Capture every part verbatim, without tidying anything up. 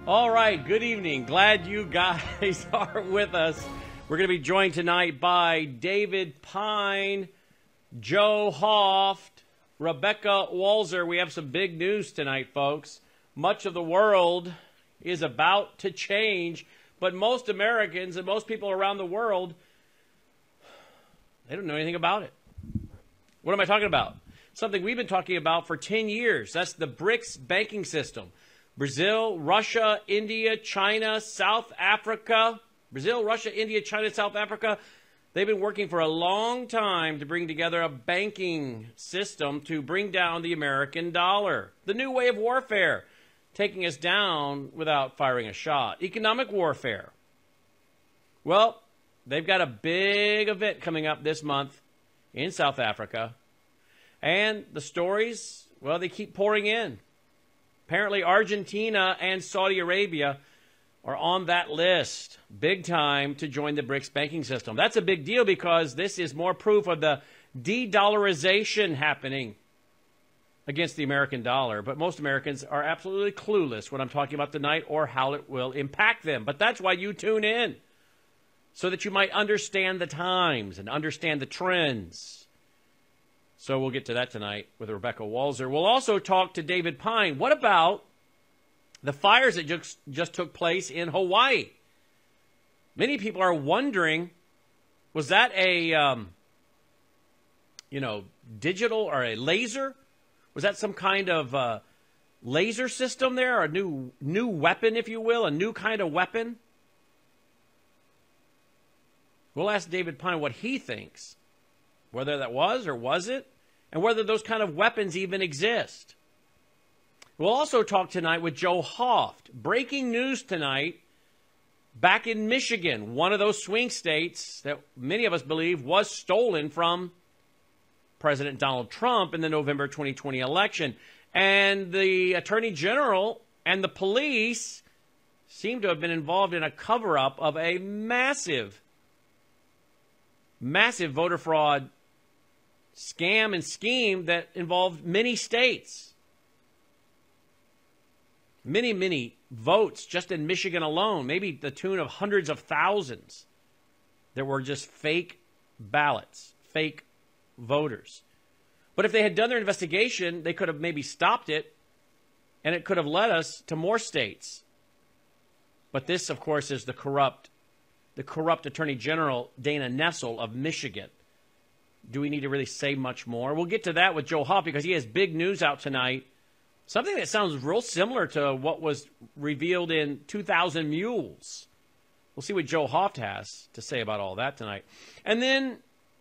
All right, good evening. Glad you guys are with us. We're going to be joined tonight by David Pine, Joe Hoft, Rebecca Walzer. We have some big news tonight, folks. Much of the world is about to change, but most Americans and most people around the world, they don't know anything about it. What am I talking about? Something we've been talking about for ten years. That's the BRICS banking system. Brazil, Russia, India, China, South Africa. Brazil, Russia, India, China, South Africa. They've been working for a long time to bring together a banking system to bring down the American dollar. The new way of warfare, taking us down without firing a shot. Economic warfare. Well, they've got a big event coming up this month in South Africa. And the stories, well, they keep pouring in. Apparently, Argentina and Saudi Arabia are on that list, big time, to join the BRICS banking system. That's a big deal because this is more proof of the de-dollarization happening against the American dollar. But most Americans are absolutely clueless what I'm talking about tonight or how it will impact them. But that's why you tune in, so that you might understand the times and understand the trends. So we'll get to that tonight with Rebecca Walzer. We'll also talk to David Pine. What about the fires that just, just took place in Hawaii? Many people are wondering, was that a, um, you know, digital or a laser? Was that some kind of uh, laser system there, or a new, new weapon, if you will, a new kind of weapon? We'll ask David Pine what he thinks. Whether that was or wasn't, and whether those kind of weapons even exist. We'll also talk tonight with Joe Hoft. Breaking news tonight, back in Michigan, one of those swing states that many of us believe was stolen from President Donald Trump in the November twenty twenty election. And the Attorney General and the police seem to have been involved in a cover-up of a massive, massive voter fraud scam and scheme that involved many states. Many, many votes just in Michigan alone, maybe the tune of hundreds of thousands that were just fake ballots, fake voters. But if they had done their investigation, they could have maybe stopped it, and it could have led us to more states. But this, of course, is the corrupt, the corrupt Attorney General, Dana Nessel of Michigan. Do we need to really say much more? We'll get to that with Joe Hoft because he has big news out tonight. Something that sounds real similar to what was revealed in two thousand Mules. We'll see what Joe Hoft has to say about all that tonight. And then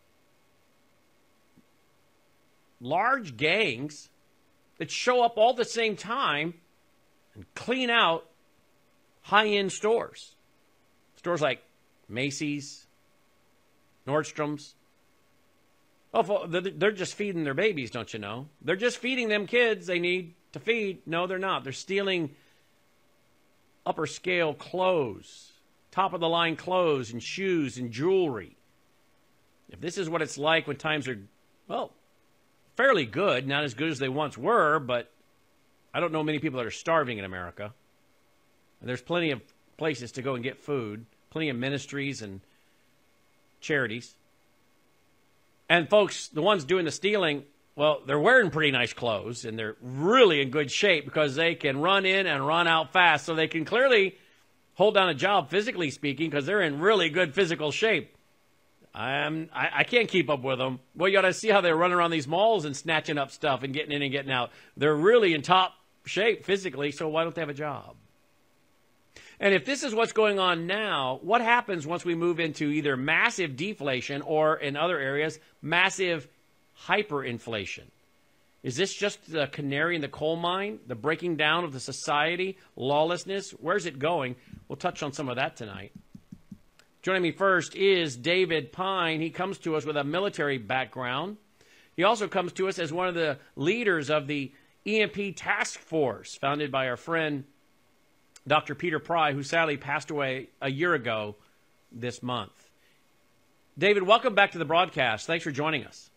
large gangs that show up all at the same time and clean out high-end stores. Stores like Macy's, Nordstrom's. Oh, they're just feeding their babies, don't you know? They're just feeding them kids they need to feed. No, they're not. They're stealing upper scale clothes, top of the line clothes and shoes and jewelry. If this is what it's like when times are, well, fairly good, not as good as they once were, but I don't know many people that are starving in America. And there's plenty of places to go and get food, plenty of ministries and charities. And folks, the ones doing the stealing, well, they're wearing pretty nice clothes, and they're really in good shape because they can run in and run out fast. So they can clearly hold down a job, physically speaking, because they're in really good physical shape. I'm, I, I can't keep up with them. Well, you got to see how they're running around these malls and snatching up stuff and getting in and getting out. They're really in top shape physically, so why don't they have a job? And if this is what's going on now, what happens once we move into either massive deflation or, in other areas, massive hyperinflation? Is this just the canary in the coal mine, the breaking down of the society, lawlessness? Where's it going? We'll touch on some of that tonight. Joining me first is David Pine. He comes to us with a military background. He also comes to us as one of the leaders of the E M P task force, founded by our friend Doctor Peter Pry, who sadly passed away a year ago this month. David, welcome back to the broadcast. Thanks for joining us.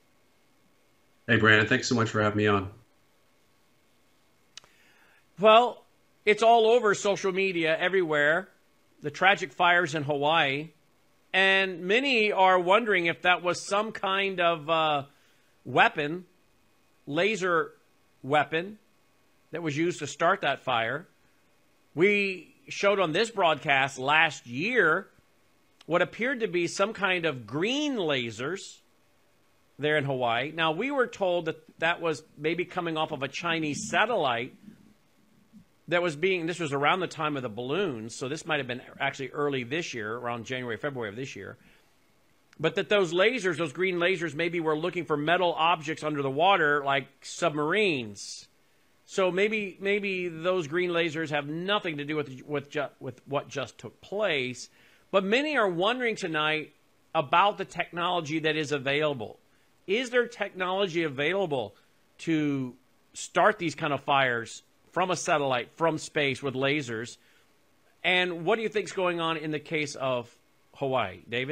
Hey, Brandon. Thanks so much for having me on. Well, it's all over social media everywhere, the tragic fires in Hawaii. And many are wondering if that was some kind of uh, weapon, laser weapon, that was used to start that fire. We showed on this broadcast last year what appeared to be some kind of green lasers there in Hawaii. Now, we were told that that was maybe coming off of a Chinese satellite that was being, this was around the time of the balloons, so this might have been actually early this year, around January, February of this year. But that those lasers, those green lasers, maybe were looking for metal objects under the water, like submarines. So maybe maybe those green lasers have nothing to do with with, ju- with what just took place. But many are wondering tonight about the technology that is available. Is there technology available to start these kind of fires from a satellite, from space, with lasers? And what do you think is going on in the case of Hawaii, David?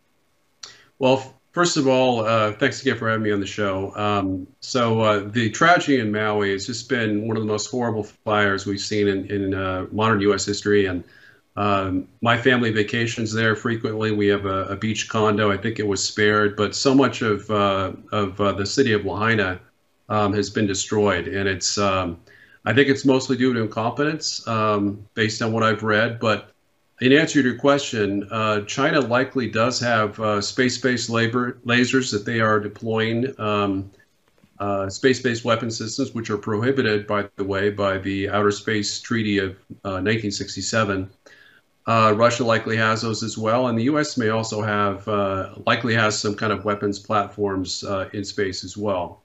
Well, first of all, uh, thanks again for having me on the show. Um, so uh, the tragedy in Maui has just been one of the most horrible fires we've seen in, in uh, modern U S history. And um, my family vacations there frequently. We have a, a beach condo. I think it was spared, but so much of uh, of uh, the city of Lahaina um, has been destroyed, and it's um, I think it's mostly due to incompetence, um, based on what I've read. But in answer to your question, uh, China likely does have uh, space-based labor lasers that they are deploying, um, uh, space-based weapon systems, which are prohibited, by the way, by the Outer Space Treaty of uh, nineteen sixty-seven. Uh, Russia likely has those as well, and the U S may also have, uh, likely has some kind of weapons platforms uh, in space as well.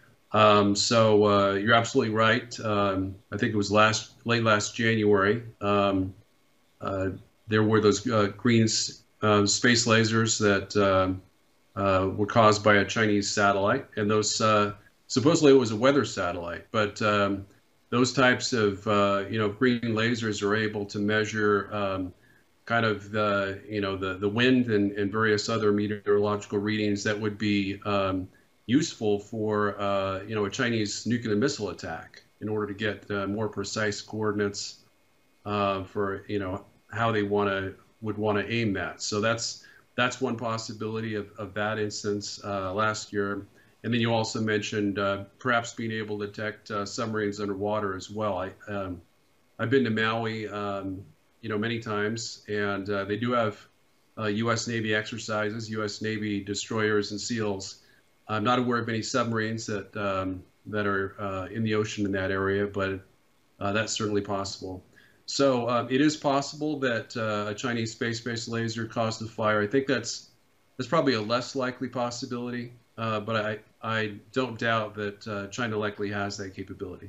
Um, so uh, you're absolutely right. Um, I think it was last late last January. Um, uh, there were those uh, green uh, space lasers that um, uh, were caused by a Chinese satellite, and those uh, supposedly it was a weather satellite. But um, those types of uh, you know green lasers are able to measure um, kind of the you know the the wind and, and various other meteorological readings that would be um, useful for uh, you know a Chinese nuclear missile attack in order to get uh, more precise coordinates uh, for you know how they want to would want to aim that. So that's that's one possibility of, of that instance uh, last year. And then you also mentioned uh, perhaps being able to detect uh, submarines underwater as well. I um, I've been to Maui um, you know many times, and uh, they do have uh, U S Navy exercises, U S Navy destroyers and SEALs. I'm not aware of any submarines that um, that are uh, in the ocean in that area, but uh, that's certainly possible. So uh, it is possible that uh, a Chinese space-based laser caused the fire. I think that's that's probably a less likely possibility, uh, but I I don't doubt that uh, China likely has that capability.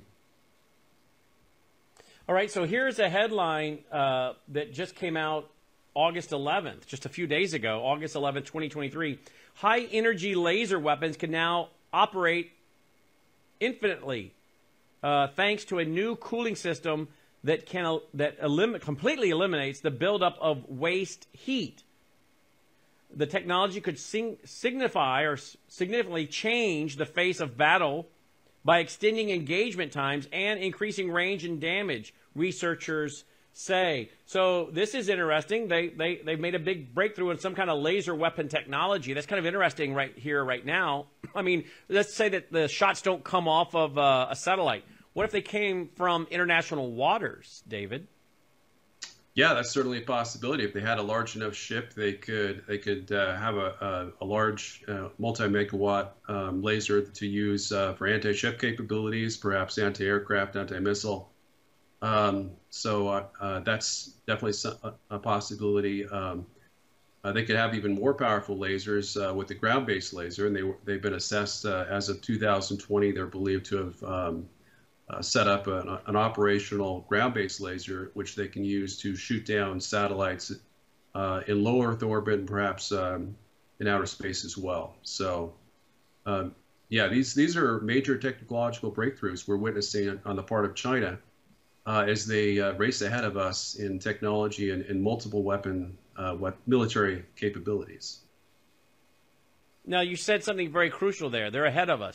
All right, so here's a headline uh, that just came out August eleventh, just a few days ago, August eleventh, twenty twenty-three. High-energy laser weapons can now operate infinitely uh, thanks to a new cooling system that can that elim- completely eliminates the buildup of waste heat. The technology could sing- signify or s- significantly change the face of battle by extending engagement times and increasing range and damage, researchers say. So this is interesting. They, they, they've made a big breakthrough in some kind of laser weapon technology. That's kind of interesting right here, right now. I mean, let's say that the shots don't come off of uh, a satellite. What if they came from international waters, David? Yeah, that's certainly a possibility. If they had a large enough ship, they could they could uh, have a, a, a large uh, multi-megawatt um, laser to use uh, for anti-ship capabilities, perhaps anti-aircraft, anti-missile. Um, so uh, uh, that's definitely a, a possibility. Um, uh, they could have even more powerful lasers uh, with the ground-based laser, and they they've been assessed uh, as of two thousand twenty. They're believed to have um, uh, set up an, an operational ground-based laser, which they can use to shoot down satellites uh, in low Earth orbit and perhaps um, in outer space as well. So, um, yeah, these these are major technological breakthroughs we're witnessing on the part of China uh, as they uh, race ahead of us in technology and, and multiple weapon uh, what military capabilities. Now, you said something very crucial there. They're ahead of us.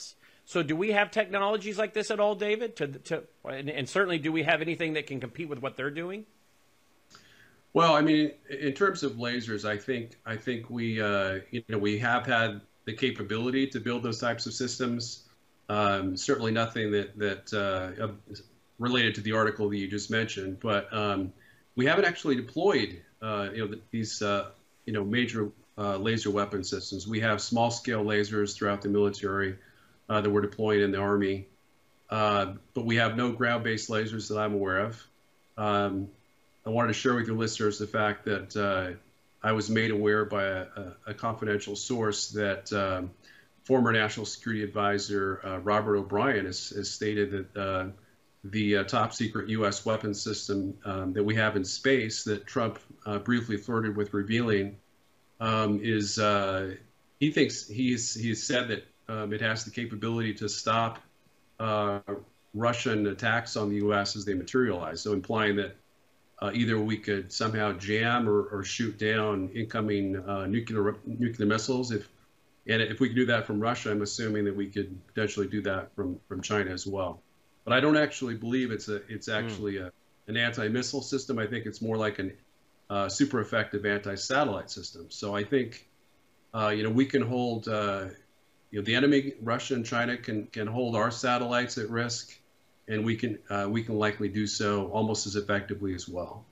So do we have technologies like this at all, David? To, to and, and certainly, do we have anything that can compete with what they're doing? Well, I mean, in terms of lasers, I think I think we uh, you know we have had the capability to build those types of systems. Um, certainly nothing that that uh, related to the article that you just mentioned, but um, we haven't actually deployed uh, you know these uh, you know major uh, laser weapon systems. We have small scale lasers throughout the military uh, that we're deploying in the Army, uh, but we have no ground based lasers that I'm aware of. Um, I wanted to share with your listeners the fact that uh, I was made aware by a, a, a confidential source that um, former National Security Advisor uh, Robert O'Brien has, has stated that uh, the uh, top secret U S weapons system um, that we have in space that Trump uh, briefly flirted with revealing um, is, uh, he thinks he's, he's said that um, it has the capability to stop uh, Russian attacks on the U S as they materialize. So implying that Uh, either we could somehow jam or, or shoot down incoming uh, nuclear nuclear missiles. If and if we could do that from Russia, I'm assuming that we could potentially do that from, from China as well. But I don't actually believe it's a it's actually mm. a, an anti-missile system. I think it's more like a uh, super effective anti-satellite system. So I think uh, you know we can hold uh, you know the enemy, Russia and China, can can hold our satellites at risk. And we can uh, we can likely do so almost as effectively as well.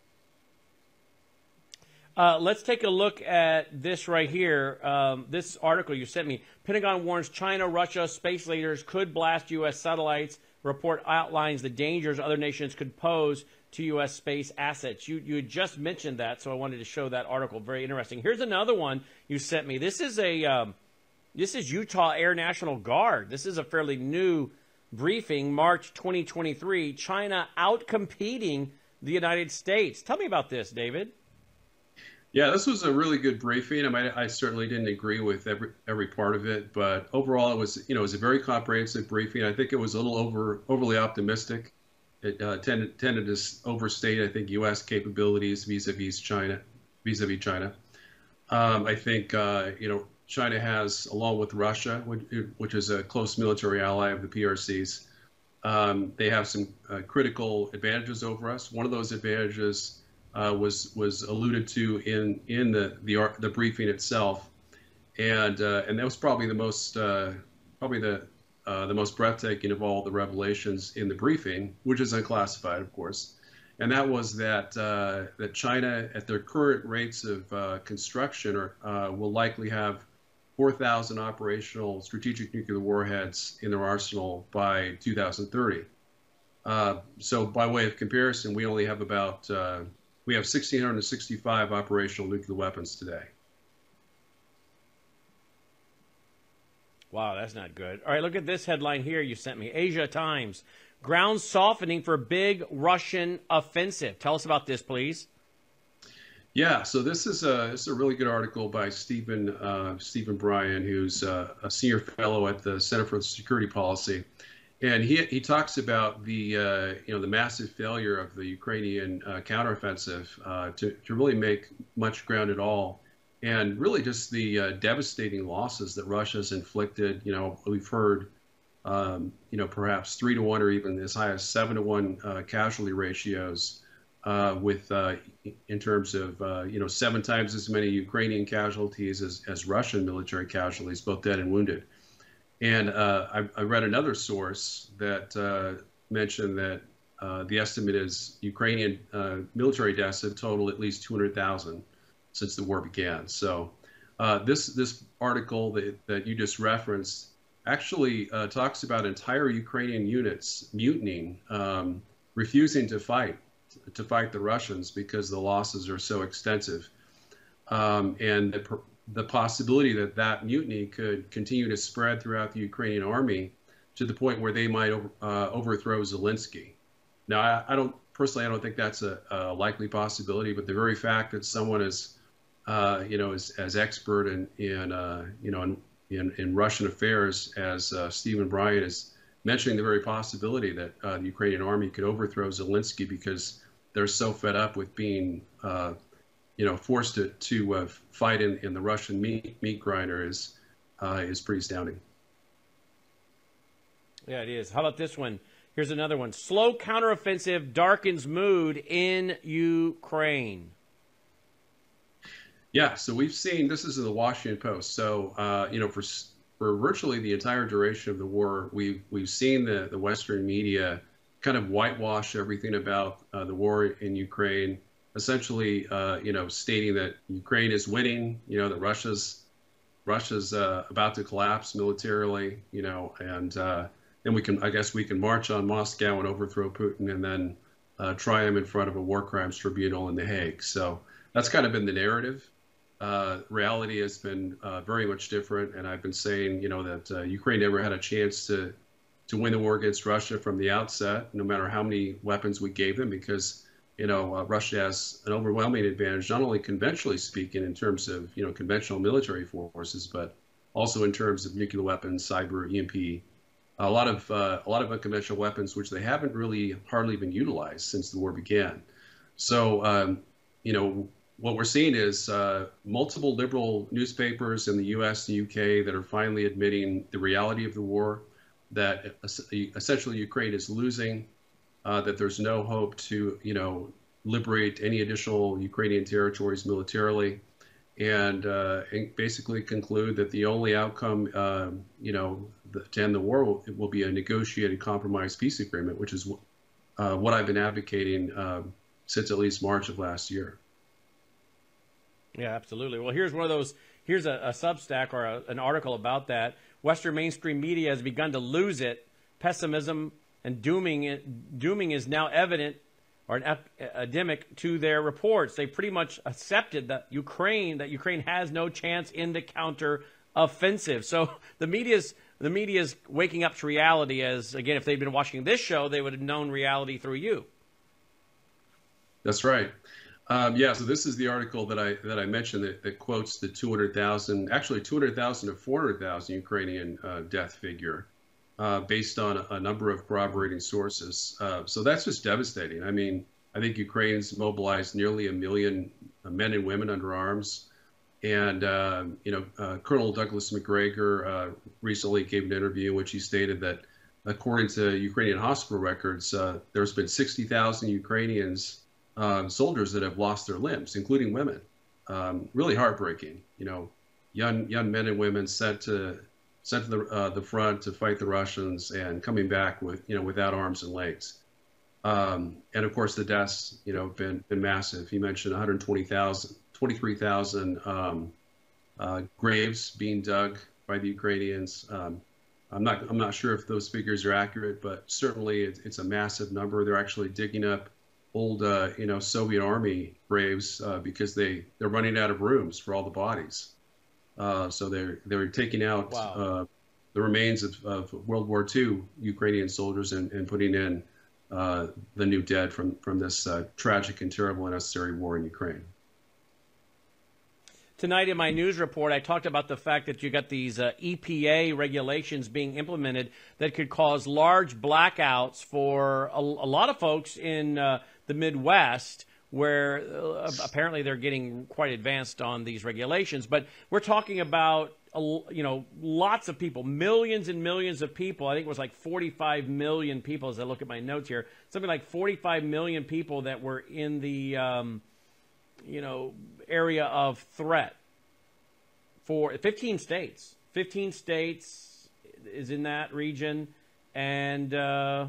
Uh, let's take a look at this right here. Um, this article you sent me. Pentagon warns China, Russia space leaders could blast U S satellites. Report outlines the dangers other nations could pose to U S space assets. You you had just mentioned that, so I wanted to show that article. Very interesting. Here's another one you sent me. This is a um, this is Utah Air National Guard. This is a fairly new briefing, March twenty twenty-three, China outcompeting the United States. Tell me about this, David. Yeah, this was a really good briefing. I mean, I certainly didn't agree with every every part of it, but overall, it was you know it was a very comprehensive briefing. I think it was a little over overly optimistic. It uh, tended tended to overstate, I think, U S capabilities vis-a-vis China, vis-a-vis China. Um, I think uh, you know. China has, along with Russia, which is a close military ally of the P R Cs, um, they have some uh, critical advantages over us. One of those advantages uh, was was alluded to in in the the, the briefing itself, and uh, and that was probably the most uh, probably the uh, the most breathtaking of all the revelations in the briefing, which is unclassified, of course. And that was that uh, that China, at their current rates of uh, construction, or, uh, will likely have four thousand operational strategic nuclear warheads in their arsenal by two thousand thirty. Uh, so by way of comparison, we only have about, uh, we have one thousand six hundred sixty-five operational nuclear weapons today. Wow, that's not good. All right, look at this headline here you sent me. Asia Times, ground softening for big Russian offensive. Tell us about this, please. Yeah, so this is a this is a really good article by Stephen uh, Stephen Bryan, who's uh, a senior fellow at the Center for Security Policy, and he he talks about the uh, you know the massive failure of the Ukrainian uh, counteroffensive uh, to to really make much ground at all, and really just the uh, devastating losses that Russia's inflicted. You know, we've heard um, you know perhaps three to one or even as high as seven to one uh, casualty ratios. Uh, with uh, in terms of uh, you know seven times as many Ukrainian casualties as, as Russian military casualties, both dead and wounded. And uh, I, I read another source that uh, mentioned that uh, the estimate is Ukrainian uh, military deaths have totaled at least two hundred thousand since the war began. So uh, this this article that, that you just referenced actually uh, talks about entire Ukrainian units mutinying, um, refusing to fight. to fight the Russians because the losses are so extensive. Um, and the, the possibility that that mutiny could continue to spread throughout the Ukrainian army to the point where they might uh, overthrow Zelensky. Now, I, I don't personally, I don't think that's a, a likely possibility, but the very fact that someone is, uh, you know, is as expert in, in uh, you know, in, in, in Russian affairs as uh, Stephen Bryan is mentioning the very possibility that uh, the Ukrainian army could overthrow Zelensky because they're so fed up with being, uh, you know, forced to, to uh, fight in, in the Russian meat, meat grinder is, uh, is pretty astounding. Yeah, it is. How about this one? Here's another one. Slow counteroffensive darkens mood in Ukraine. Yeah, so we've seen, this is in the Washington Post. So, uh, you know, for for virtually the entire duration of the war, we've we've seen the, the Western media kind of whitewash everything about uh, the war in Ukraine, essentially, uh, you know, stating that Ukraine is winning, you know, that Russia's Russia's uh, about to collapse militarily, you know, and uh, then we can, I guess, we can march on Moscow and overthrow Putin, and then uh, try him in front of a war crimes tribunal in The Hague. So that's kind of been the narrative. Uh, reality has been uh, very much different, and I've been saying, you know, that uh, Ukraine never had a chance to to win the war against Russia from the outset, no matter how many weapons we gave them, because, you know, uh, Russia has an overwhelming advantage, not only conventionally speaking in terms of, you know, conventional military forces, but also in terms of nuclear weapons, cyber, E M P, a lot of uh, a lot of unconventional weapons, which they haven't really hardly been utilized since the war began. So, um, you know, what we're seeing is uh, multiple liberal newspapers in the U S and U K that are finally admitting the reality of the war, that essentially Ukraine is losing, uh, that there's no hope to, you know, liberate any additional Ukrainian territories militarily, and, uh, and basically conclude that the only outcome, uh, you know, the, to end the war will, will be a negotiated compromise peace agreement, which is uh, what I've been advocating uh, since at least March of last year. Yeah, absolutely. Well, here's one of those. Here's a, a Substack or a, an article about that. Western mainstream media has begun to lose it. Pessimism and dooming it, dooming is now evident, or an epidemic to their reports. They pretty much accepted that Ukraine that Ukraine has no chance in the counter offensive. So the media's the media's waking up to reality. As again, if they'd been watching this show, they would have known reality through you. That's right. Um, yeah, so this is the article that I that I mentioned that, that quotes the two hundred thousand, actually two hundred thousand to four hundred thousand Ukrainian uh, death figure uh, based on a, a number of corroborating sources. Uh, so that's just devastating. I mean, I think Ukraine's mobilized nearly a million men and women under arms. And, uh, you know, uh, Colonel Douglas Macgregor uh, recently gave an interview in which he stated that according to Ukrainian hospital records, uh, there's been sixty thousand Ukrainians Um, soldiers that have lost their limbs, including women. Um, really heartbreaking. You know, young young men and women sent to sent to the uh, the front to fight the Russians and coming back with you know without arms and legs. Um, and of course, the deaths you know have been been massive. He mentioned one hundred twenty thousand, twenty-three thousand um, uh, graves being dug by the Ukrainians. Um, I'm not I'm not sure if those figures are accurate, but certainly it's, it's a massive number. They're actually digging up old, uh, you know, Soviet Army graves uh, because they they're running out of rooms for all the bodies. Uh, so they're they're taking out Wow. uh, the remains of, of World War Two Ukrainian soldiers and, and putting in uh, the new dead from from this uh, tragic and terrible and unnecessary war in Ukraine. Tonight in my news report, I talked about the fact that you got these uh, E P A regulations being implemented that could cause large blackouts for a, a lot of folks in uh, the Midwest, where uh, apparently they're getting quite advanced on these regulations. But we're talking about, uh, you know, lots of people, millions and millions of people. I think it was like forty-five million people as I look at my notes here. Something like forty-five million people that were in the, um, you know, area of threat for fifteen states. fifteen states is in that region. And, uh,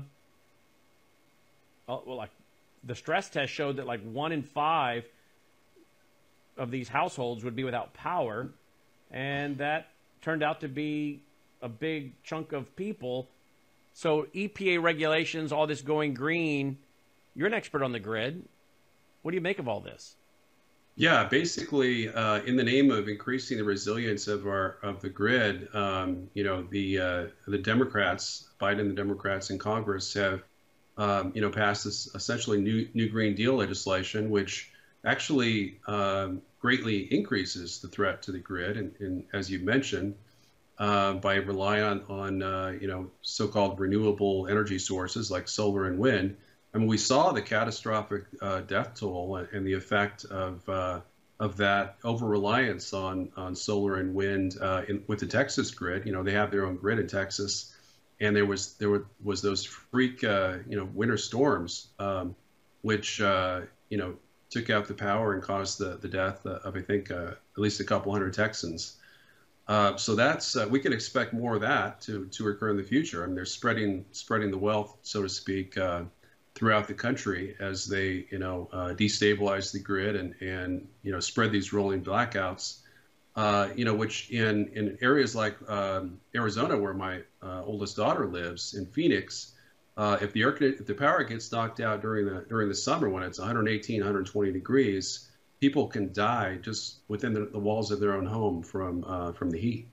well, like, the stress test showed that like one in five of these households would be without power, and that turned out to be a big chunk of people. So E P A regulations, all this going green, you're an expert on the grid. What do you make of all this? Yeah, basically, uh, in the name of increasing the resilience of our of the grid, um, you know, the uh, the Democrats, Biden, the Democrats in Congress have Um, you know, passed this essentially new new Green Deal legislation, which actually um, greatly increases the threat to the grid, and, and as you mentioned, uh, by relying on on uh, you know so-called renewable energy sources like solar and wind. I mean, we saw the catastrophic uh, death toll and the effect of uh, of that over reliance on on solar and wind uh, in, with the Texas grid. You know, they have their own grid in Texas. and there was there were, was those freak uh, you know winter storms, um, which uh, you know took out the power and caused the the death of I think uh, at least a couple hundred Texans. Uh, so that's uh, we can expect more of that to to occur in the future. I mean, they're spreading spreading the wealth, so to speak, uh, throughout the country as they you know uh, destabilize the grid and and you know spread these rolling blackouts. Uh, you know, which in in areas like um, Arizona, where my uh, oldest daughter lives, in Phoenix, uh, if the air, if the power gets knocked out during the during the summer when it's one eighteen, one twenty degrees, people can die just within the, the walls of their own home from uh, from the heat.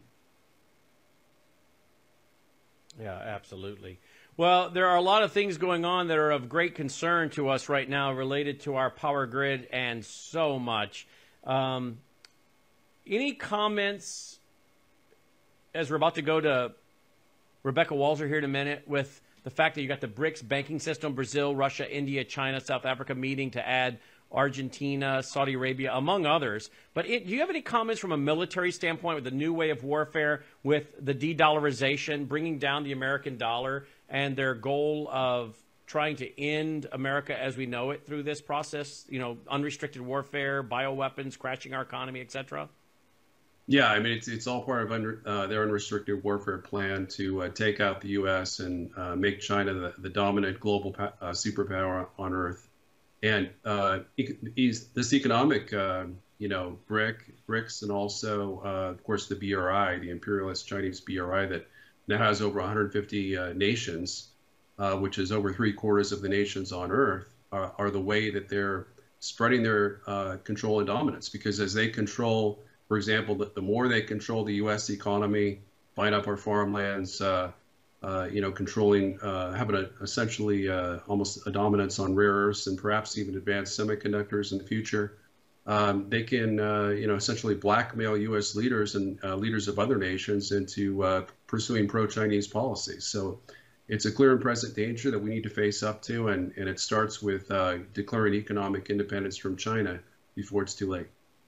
Yeah, absolutely. Well, there are a lot of things going on that are of great concern to us right now related to our power grid and so much. Um, any comments as we're about to go to Rebecca Walzer here in a minute with the fact that you got the BRICS banking system, Brazil, Russia, India, China, South Africa meeting to add Argentina, Saudi Arabia, among others. But it, do you have any comments from a military standpoint with the new way of warfare, with the de-dollarization, bringing down the American dollar, and their goal of trying to end America as we know it through this process, you know, unrestricted warfare, bioweapons, crashing our economy, et cetera? Yeah, I mean, it's it's all part of under, uh, their unrestricted warfare plan to uh, take out the U S and uh, make China the, the dominant global uh, superpower on Earth. And uh, he's, this economic, uh, you know, BRIC, BRICS, and also, uh, of course, the B R I, the imperialist Chinese B R I that now has over one hundred fifty uh, nations, uh, which is over three quarters of the nations on Earth, are, are the way that they're spreading their uh, control and dominance. Because as they control, for example, the, the more they control the U S economy, buying up our farmlands, uh, Uh, you know, controlling, uh, having a, essentially uh, almost a dominance on rare earths and perhaps even advanced semiconductors in the future. Um, they can, uh, you know, essentially blackmail U S leaders and uh, leaders of other nations into uh, pursuing pro-Chinese policies. So it's a clear and present danger that we need to face up to, and, and it starts with uh, declaring economic independence from China before it's too late.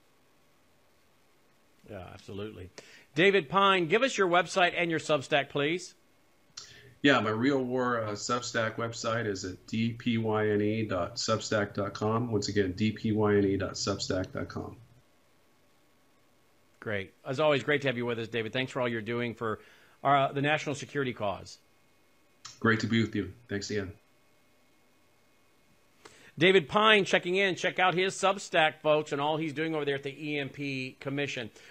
Yeah, absolutely. David Pine, give us your website and your Substack, please. Yeah, my Real War uh, Substack website is at d p y n e dot substack dot com. Once again, d p y n e dot substack dot com. Great. As always, great to have you with us, David. Thanks for all you're doing for our, uh, the national security cause. Great to be with you. Thanks again. David Pine checking in. Check out his Substack, folks, and all he's doing over there at the E M P Commission.